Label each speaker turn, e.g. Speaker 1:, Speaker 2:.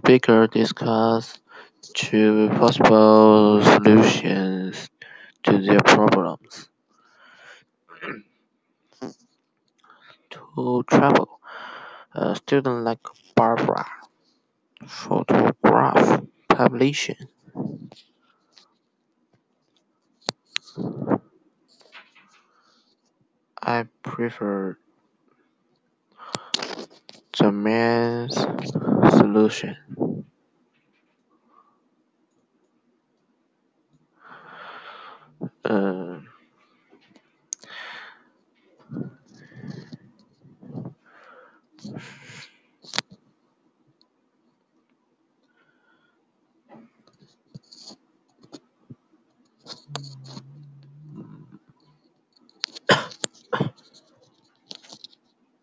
Speaker 1: speaker discuss two possible solutions to their problems. To travel, a student like Barbara, photograph publishing. I prefer the main solution. Uh,